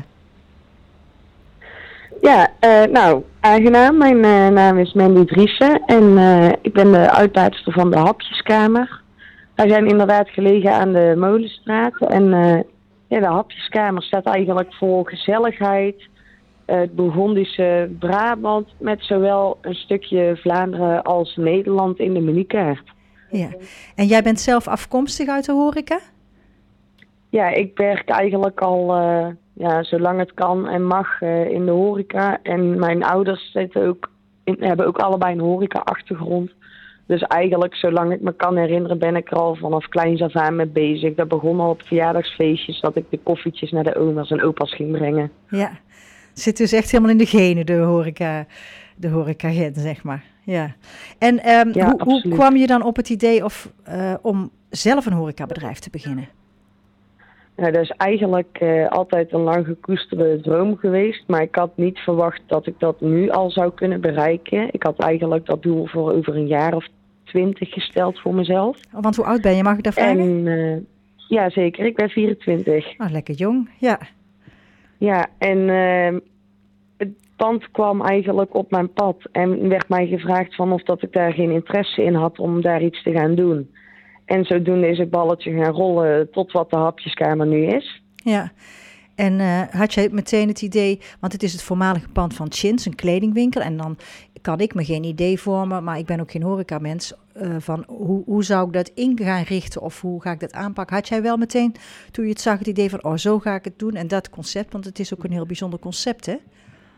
Ja, nou, aangenaam. Mijn naam is Mandy Driessen en ik ben de uitbaatster van De Hapjeskamer. Wij zijn inderdaad gelegen aan de Molenstraat en ja, De Hapjeskamer staat eigenlijk voor gezelligheid, het Bourgondische Brabant met zowel een stukje Vlaanderen als Nederland in de menukaart. Ja, en jij bent zelf afkomstig uit de horeca? Ja, ik werk eigenlijk al zolang het kan en mag in de horeca. En mijn ouders hebben ook allebei een horeca-achtergrond. Dus eigenlijk, zolang ik me kan herinneren, ben ik er al vanaf kleins af aan mee bezig. Dat begon al op verjaardagsfeestjes, dat ik de koffietjes naar de oma's en opa's ging brengen. Ja, het zit dus echt helemaal in de genen, de horeca-gen, zeg maar. Ja. En hoe kwam je dan op het idee om zelf een horecabedrijf te beginnen? Nou, dat is eigenlijk altijd een lang gekoesterde droom geweest. Maar ik had niet verwacht dat ik dat nu al zou kunnen bereiken. Ik had eigenlijk dat doel voor over een jaar of 20 gesteld voor mezelf. Want hoe oud ben je, mag ik daar vragen? Ja, zeker. Ik ben 24. Oh, lekker jong, ja. Ja, en het pand kwam eigenlijk op mijn pad. En werd mij gevraagd van of dat ik daar geen interesse in had om daar iets te gaan doen. En zodoende is het balletje gaan rollen tot wat de Hapjeskamer nu is. Ja, en had jij meteen het idee, want het is het voormalige pand van Chins, een kledingwinkel. En dan kan ik me geen idee vormen, maar ik ben ook geen horecamens, van hoe zou ik dat in gaan richten of hoe ga ik dat aanpakken? Had jij wel meteen, toen je het zag, het idee van zo ga ik het doen en dat concept, want het is ook een heel bijzonder concept, hè?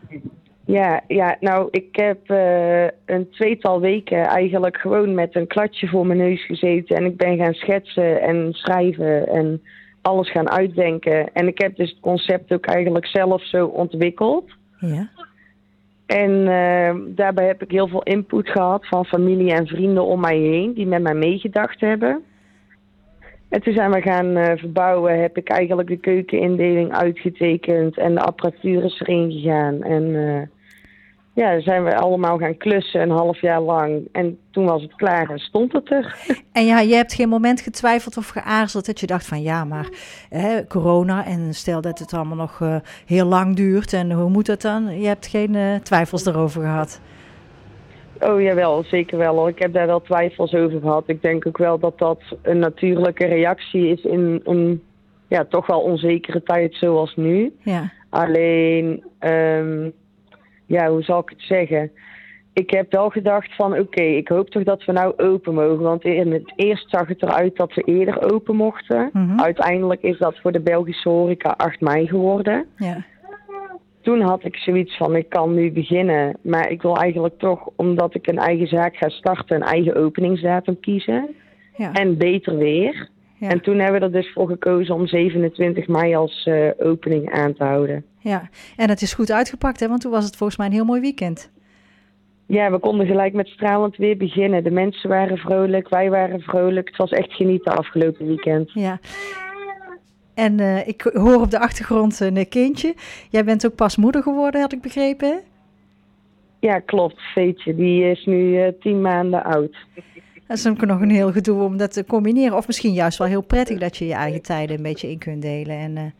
Ja, nou, ik heb een 2-tal weken eigenlijk gewoon met een kladje voor mijn neus gezeten. En ik ben gaan schetsen en schrijven en alles gaan uitdenken. En ik heb dus het concept ook eigenlijk zelf zo ontwikkeld. Ja. En daarbij heb ik heel veel input gehad van familie en vrienden om mij heen die met mij meegedacht hebben. En toen zijn we gaan verbouwen. Heb ik eigenlijk de keukenindeling uitgetekend en de apparatuur is erin gegaan. En zijn we allemaal gaan klussen een half jaar lang. En toen was het klaar en stond het er. En ja, je hebt geen moment getwijfeld of geaarzeld dat je dacht van ja, maar corona en stel dat het allemaal nog heel lang duurt en hoe moet het dan? Je hebt geen twijfels erover gehad? Oh jawel, zeker wel hoor. Ik heb daar wel twijfels over gehad. Ik denk ook wel dat dat een natuurlijke reactie is in een toch wel onzekere tijd zoals nu. Ja. Alleen, hoe zal ik het zeggen? Ik heb wel gedacht van oké, ik hoop toch dat we nou open mogen. Want in het eerst zag het eruit dat we eerder open mochten. Mm-hmm. Uiteindelijk is dat voor de Belgische horeca 8 mei geworden. Ja. Toen had ik zoiets van, ik kan nu beginnen. Maar ik wil eigenlijk toch, omdat ik een eigen zaak ga starten, een eigen openingsdatum kiezen. Ja. En beter weer. Ja. En toen hebben we er dus voor gekozen om 27 mei als opening aan te houden. Ja, en het is goed uitgepakt, hè? Want toen was het volgens mij een heel mooi weekend. Ja, we konden gelijk met stralend weer beginnen. De mensen waren vrolijk, wij waren vrolijk. Het was echt genieten afgelopen weekend. Ja. En ik hoor op de achtergrond een kindje. Jij bent ook pas moeder geworden, had ik begrepen, hè? Ja, klopt. Veetje, die is nu 10 maanden oud. Dat is ook nog een heel gedoe om dat te combineren. Of misschien juist wel heel prettig dat je je eigen tijden een beetje in kunt delen. En,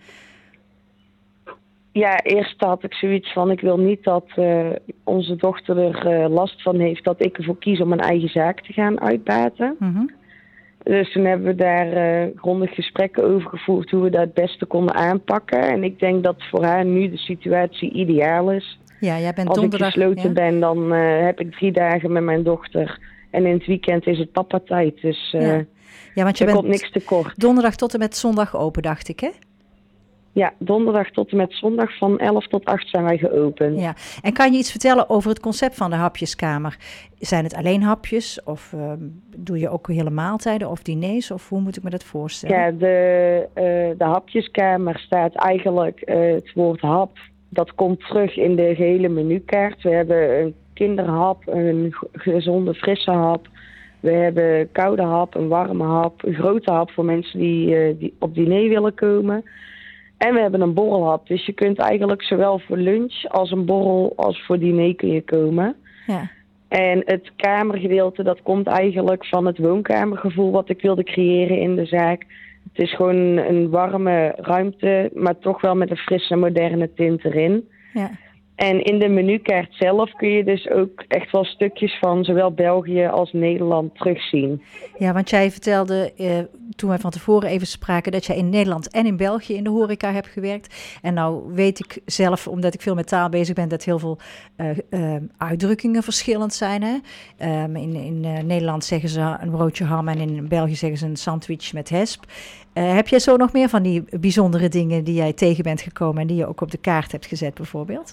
Ja, eerst had ik zoiets van, ik wil niet dat onze dochter er last van heeft dat ik ervoor kies om een eigen zaak te gaan uitbaten. Mm-hmm. Dus toen hebben we daar grondig gesprekken over gevoerd hoe we dat het beste konden aanpakken. En ik denk dat voor haar nu de situatie ideaal is. Ja, jij bent Als donderdag, ik gesloten ben, dan heb ik 3 dagen met mijn dochter. En in het weekend is het papatijd. Dus ja, want je er bent komt niks tekort. donderdag tot en met zondag open, dacht ik, hè? Ja, donderdag tot en met zondag van 11 tot 8 zijn wij geopend. Ja. En kan je iets vertellen over het concept van de hapjeskamer? Zijn het alleen hapjes of doe je ook hele maaltijden of diners? Of hoe moet ik me dat voorstellen? Ja, de hapjeskamer staat eigenlijk het woord hap. Dat komt terug in de gehele menukaart. We hebben een kinderhap, een gezonde frisse hap. We hebben koude hap, een warme hap, een grote hap voor mensen die op diner willen komen. En we hebben een borrelhap. Dus je kunt eigenlijk zowel voor lunch als een borrel als voor diner kun je komen. Ja. En het kamergedeelte, dat komt eigenlijk van het woonkamergevoel wat ik wilde creëren in de zaak. Het is gewoon een warme ruimte, maar toch wel met een frisse, moderne tint erin. Ja. En in de menukaart zelf kun je dus ook echt wel stukjes van zowel België als Nederland terugzien. Ja, want jij vertelde toen wij van tevoren even spraken dat jij in Nederland en in België in de horeca hebt gewerkt. En nou weet ik zelf, omdat ik veel met taal bezig ben, dat heel veel uitdrukkingen verschillend zijn. Hè? In Nederland zeggen ze een broodje ham en in België zeggen ze een sandwich met hesp. Heb jij zo nog meer van die bijzondere dingen die jij tegen bent gekomen en die je ook op de kaart hebt gezet bijvoorbeeld?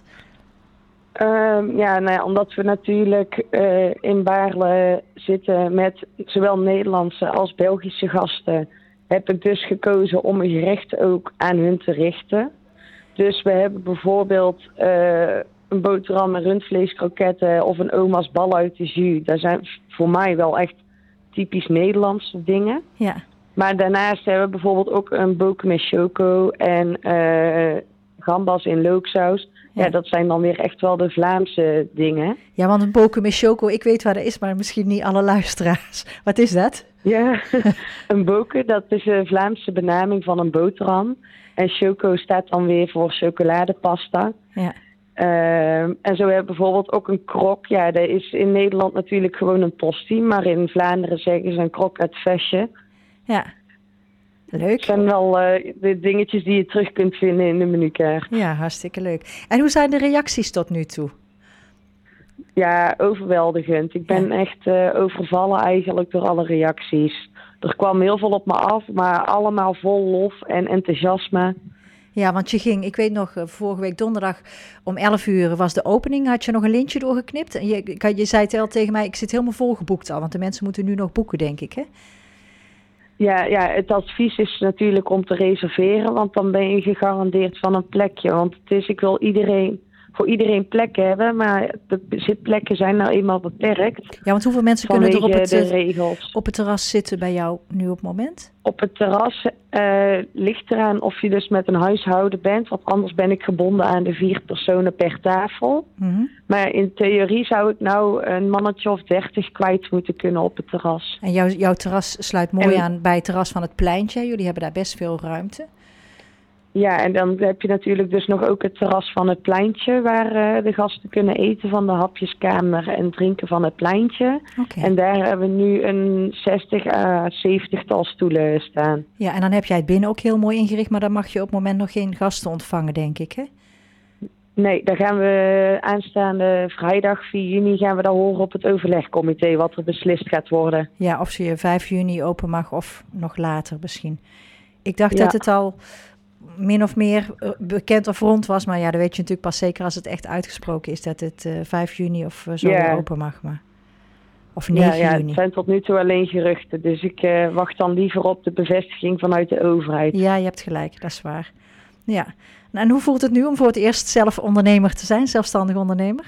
Omdat we natuurlijk in Baarle zitten met zowel Nederlandse als Belgische gasten, heb ik dus gekozen om een gerecht ook aan hun te richten. Dus we hebben bijvoorbeeld een boterham met rundvleeskroketten of een oma's bal uit de jus. Dat zijn voor mij wel echt typisch Nederlandse dingen. Ja. Maar daarnaast hebben we bijvoorbeeld ook een boken met choco en gambas in looksaus. Ja, dat zijn dan weer echt wel de Vlaamse dingen. Ja, want een boken met choco, ik weet waar dat is, maar misschien niet alle luisteraars. Wat is dat? Ja, een boken, dat is een Vlaamse benaming van een boterham. En choco staat dan weer voor chocoladepasta. Ja. En zo hebben we bijvoorbeeld ook een krok. Ja, dat is in Nederland natuurlijk gewoon een tosti, maar in Vlaanderen zeggen ze een krok uit vestje. Ja, leuk. Het zijn wel de dingetjes die je terug kunt vinden in de menukaart. Ja, hartstikke leuk. En hoe zijn de reacties tot nu toe? Ja, overweldigend. Ik ben echt overvallen eigenlijk door alle reacties. Er kwam heel veel op me af, maar allemaal vol lof en enthousiasme. Ja, want je ging, ik weet nog, vorige week donderdag om 11 uur was de opening. Had je nog een lintje doorgeknipt? En je zei het al tegen mij, ik zit helemaal volgeboekt al, want de mensen moeten nu nog boeken, denk ik, hè? Ja, het advies is natuurlijk om te reserveren, want dan ben je gegarandeerd van een plekje. Want ik wil iedereen voor iedereen plekken hebben. Maar de zitplekken zijn nou eenmaal beperkt. Ja, want hoeveel mensen kunnen er op het terras zitten bij jou nu op het moment? Op het terras ligt eraan of je dus met een huishouden bent. Want anders ben ik gebonden aan de 4 personen per tafel. Mm-hmm. Maar in theorie zou ik nou een mannetje of 30 kwijt moeten kunnen op het terras. En jouw terras sluit mooi aan bij het terras van het pleintje. Jullie hebben daar best veel ruimte. Ja, en dan heb je natuurlijk dus nog ook het terras van het pleintje... waar de gasten kunnen eten van de hapjeskamer en drinken van het pleintje. Okay. En daar hebben we nu een 60 à 70-tal stoelen staan. Ja, en dan heb jij het binnen ook heel mooi ingericht... maar dan mag je op het moment nog geen gasten ontvangen, denk ik, hè? Nee, daar gaan we aanstaande vrijdag 4 juni... gaan we dan horen op het overlegcomité wat er beslist gaat worden. Ja, of je 5 juni open mag of nog later misschien. Ik dacht dat het al... min of meer bekend of rond was. Maar ja, dat weet je natuurlijk pas zeker als het echt uitgesproken is... dat het 5 juni of zo weer open mag. Maar. Of 9 juni. Het zijn tot nu toe alleen geruchten. Dus ik wacht dan liever op de bevestiging vanuit de overheid. Ja, je hebt gelijk. Dat is waar. Ja. En hoe voelt het nu om voor het eerst zelf ondernemer te zijn? Zelfstandig ondernemer?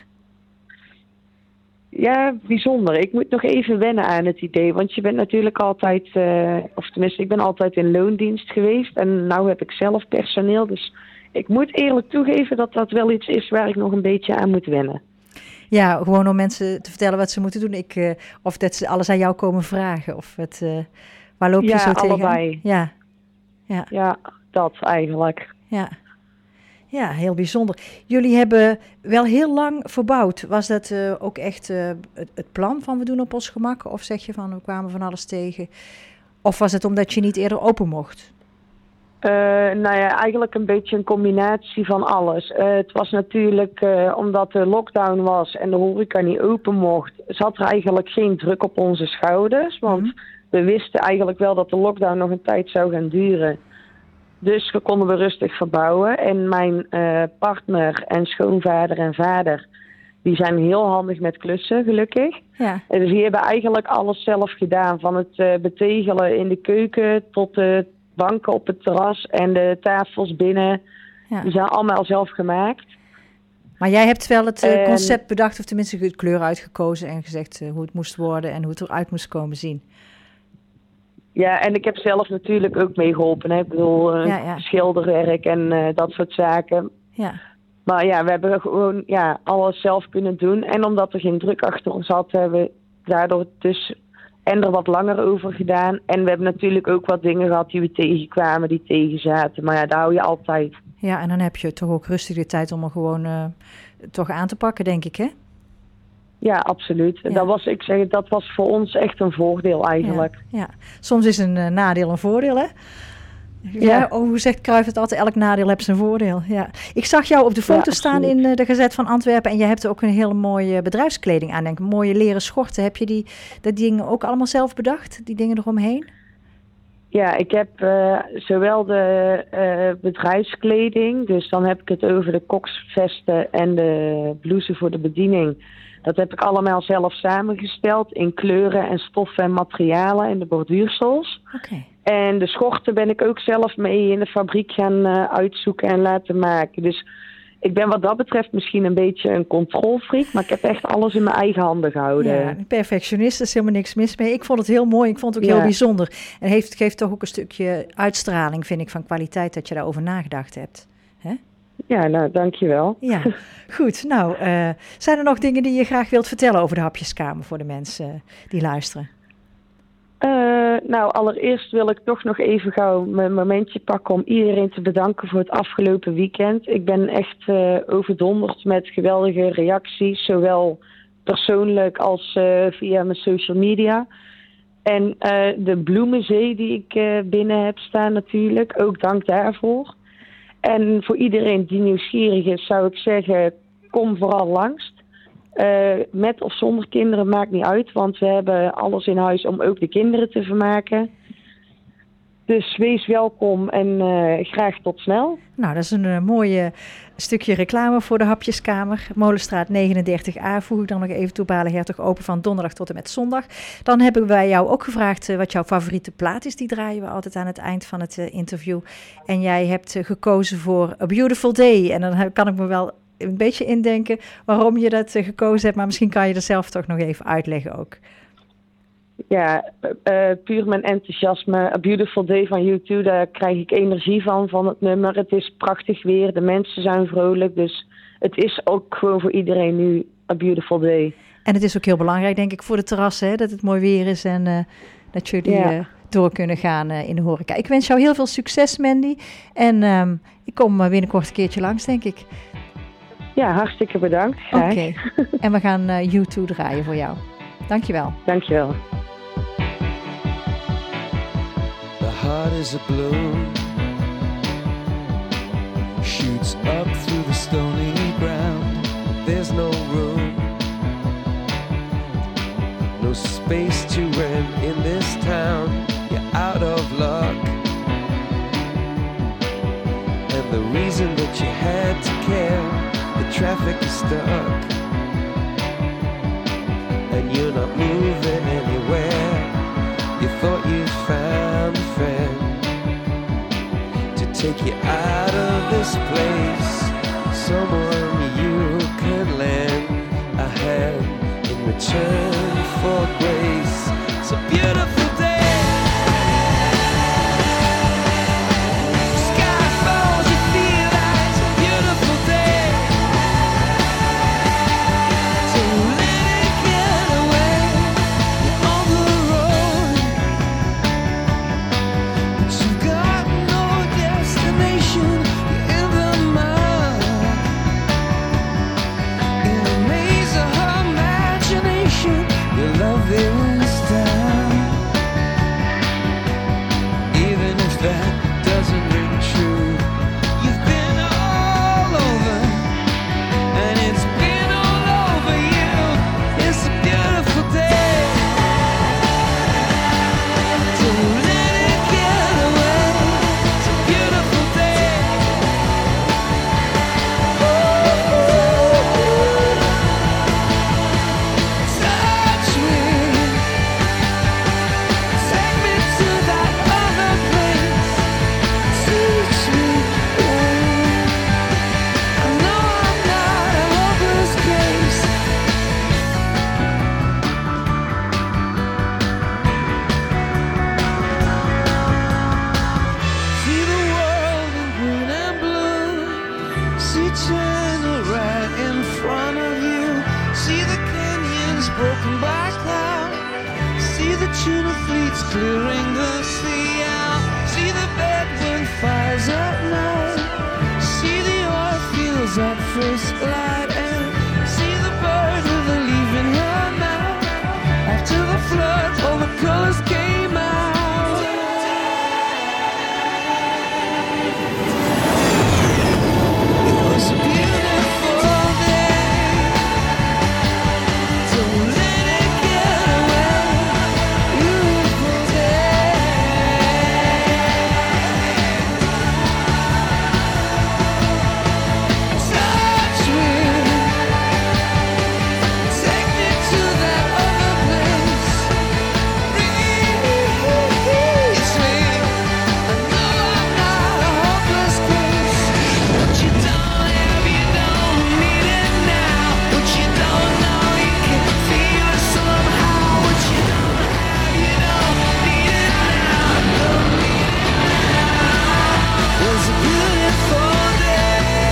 Ja, bijzonder. Ik moet nog even wennen aan het idee. Want je bent natuurlijk altijd... of tenminste, ik ben altijd in loondienst geweest. En nu heb ik zelf personeel. Dus ik moet eerlijk toegeven dat dat wel iets is... waar ik nog een beetje aan moet wennen. Ja, gewoon om mensen te vertellen wat ze moeten doen. Of dat ze alles aan jou komen vragen. Of waar loop je zo tegen? Allebei. Ja, dat eigenlijk. Ja, heel bijzonder. Jullie hebben wel heel lang verbouwd. Was dat ook echt het plan van we doen op ons gemak? Of zeg je van we kwamen van alles tegen? Of was het omdat je niet eerder open mocht? Eigenlijk een beetje een combinatie van alles. Het was natuurlijk omdat de lockdown was en de horeca niet open mocht... zat er eigenlijk geen druk op onze schouders. Want we wisten eigenlijk wel dat de lockdown nog een tijd zou gaan duren... Dus we konden rustig verbouwen. En mijn partner en schoonvader en vader... die zijn heel handig met klussen, gelukkig. Ja. En dus die hebben eigenlijk alles zelf gedaan. Van het betegelen in de keuken... tot de banken op het terras en de tafels binnen. Ja. Die zijn allemaal zelf gemaakt. Maar jij hebt wel het concept bedacht... of tenminste de kleur uitgekozen... en gezegd hoe het moest worden... en hoe het eruit moest komen zien. Ja, en ik heb zelf natuurlijk ook meegeholpen. Ik bedoel, schilderwerk en dat soort zaken. Ja. Maar ja, we hebben gewoon alles zelf kunnen doen. En omdat er geen druk achter ons had, hebben we daardoor dus er wat langer over gedaan. En we hebben natuurlijk ook wat dingen gehad die we tegenkwamen, die tegenzaten. Maar ja, daar hou je altijd. Ja, en dan heb je toch ook rustig de tijd om er gewoon toch aan te pakken, denk ik, hè? Ja, absoluut. Ja. Dat was voor ons echt een voordeel eigenlijk. Ja. Soms is een nadeel een voordeel, hè? Ja, hoe zegt Cruijff het altijd? Elk nadeel heeft zijn voordeel. Ja. Ik zag jou op de foto staan in de Gazette van Antwerpen... en je hebt ook een hele mooie bedrijfskleding aan, denk ik. Mooie leren schorten. Heb je dat dingen ook allemaal zelf bedacht? Die dingen eromheen? Ja, ik heb zowel de bedrijfskleding... dus dan heb ik het over de koksvesten en de blouse voor de bediening... Dat heb ik allemaal zelf samengesteld in kleuren en stoffen en materialen en de borduursels. Okay. En de schorten ben ik ook zelf mee in de fabriek gaan uitzoeken en laten maken. Dus ik ben wat dat betreft misschien een beetje een controlfreak, maar ik heb echt alles in mijn eigen handen gehouden. Ja, een perfectionist, er is helemaal niks mis mee. Ik vond het heel mooi, ik vond het ook heel bijzonder. En geeft toch ook een stukje uitstraling, vind ik, van kwaliteit dat je daarover nagedacht hebt. Hè? Ja, nou, dankjewel. Ja, goed. Nou, zijn er nog dingen die je graag wilt vertellen over de hapjeskamer voor de mensen die luisteren? Nou, allereerst wil ik toch nog even gauw mijn momentje pakken om iedereen te bedanken voor het afgelopen weekend. Ik ben echt overdonderd met geweldige reacties, zowel persoonlijk als via mijn social media. En de bloemenzee die ik binnen heb staan natuurlijk, ook dank daarvoor. En voor iedereen die nieuwsgierig is, zou ik zeggen, kom vooral langs. Met of zonder kinderen, maakt niet uit, want we hebben alles in huis om ook de kinderen te vermaken. Dus wees welkom en graag tot snel. Nou, dat is een mooie stukje reclame voor de hapjeskamer. Molenstraat 39a, voeg ik dan nog even toe, Balenhertog, open van donderdag tot en met zondag. Dan hebben wij jou ook gevraagd wat jouw favoriete plaat is. Die draaien we altijd aan het eind van het interview. En jij hebt gekozen voor A Beautiful Day. En dan kan ik me wel een beetje indenken waarom je dat gekozen hebt. Maar misschien kan je er zelf toch nog even uitleggen ook. Ja, puur mijn enthousiasme. A Beautiful Day van U2, daar krijg ik energie van het nummer. Het is prachtig weer, de mensen zijn vrolijk. Dus het is ook gewoon voor iedereen nu A Beautiful Day. En het is ook heel belangrijk, denk ik, voor de terrassen, hè, dat het mooi weer is en dat jullie door kunnen gaan in de horeca. Ik wens jou heel veel succes, Mandy. En ik kom binnenkort een keertje langs, denk ik. Ja, hartstikke bedankt. Oké. En we gaan U2 draaien voor jou. Dankjewel. Dankjewel. The heart is a balloon, shoots up through the stony ground. There's no room, no space to rent in this town. You're out of luck, and the reason that you had to care, the traffic is stuck, and you're not moving anywhere. You thought you'd found a friend to take you out of this place, someone you could lend a hand in return for grace. It's a beautiful day. Sky falls, you feel like it's a beautiful day. Don't let it get away. You're on the road, but you've got no destination. You're in the mud, in a maze of her imagination. Your love is down, even if that doesn't ring true. You've been all over, and it's been all over you. It's a beautiful day. Don't let it get away. It's a beautiful day. Touch me, take me to that other place. Teach me, I know I'm not a hopeless case. See the world in green and blue. See China right in front of you. See the canyons broken by cloud. See the tuna fleets clearing the sea out. See the bedroom fires at night. See the oil fields at first light. And see the bird with a leaf in her mouth. After the flood, all the colors came out. It was a beautiful day. Don't let it get away. Beautiful day. Touch me, take me to that other place. Reach me, I know I'm not a hopeless case. What you don't have, you don't need it now. What you don't know, you can feel it somehow. What you don't have, you don't need it now. Don't need it now. It was a beautiful day.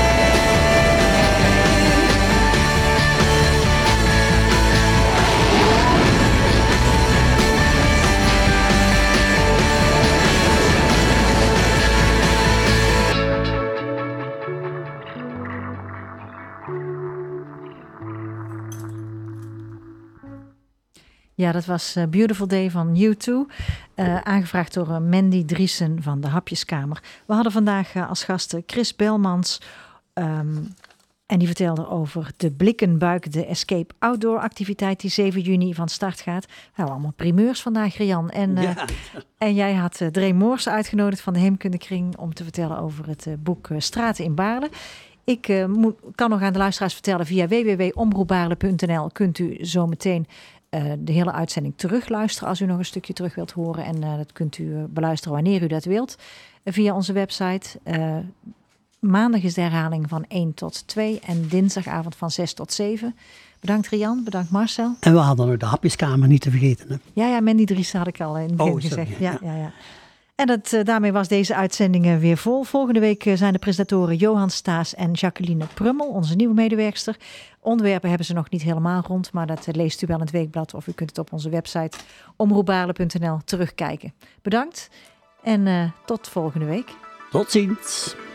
Ja, dat was Beautiful Day van U2. Aangevraagd door Mandy Driessen van de Hapjeskamer. We hadden vandaag als gasten Chris Belmans. En die vertelde over de Blikkenbuik, de Escape Outdoor activiteit die 7 juni van start gaat. Nou, allemaal primeurs vandaag, Rian. En jij had Dree Moors uitgenodigd van de Heemkundekring om te vertellen over het boek Straten in Baarle. Ik kan nog aan de luisteraars vertellen, via www.omroepbaarle.nl kunt u zometeen de hele uitzending terugluisteren als u nog een stukje terug wilt horen. En dat kunt u beluisteren wanneer u dat wilt. Via onze website Maandag is de herhaling van 1 tot 2 en dinsdagavond van 6 tot 7. Bedankt Rian, bedankt Marcel. En we hadden ook de hapjeskamer niet te vergeten. Hè? Ja, Mandy Dries had ik al in het begin gezegd. Ja. En daarmee was deze uitzending weer vol. Volgende week zijn de presentatoren Johan Staes en Jacqueline Prummel, onze nieuwe medewerkster. Onderwerpen hebben ze nog niet helemaal rond, maar dat leest u wel in het weekblad of u kunt het op onze website omroepbaarle.nl terugkijken. Bedankt en tot volgende week. Tot ziens.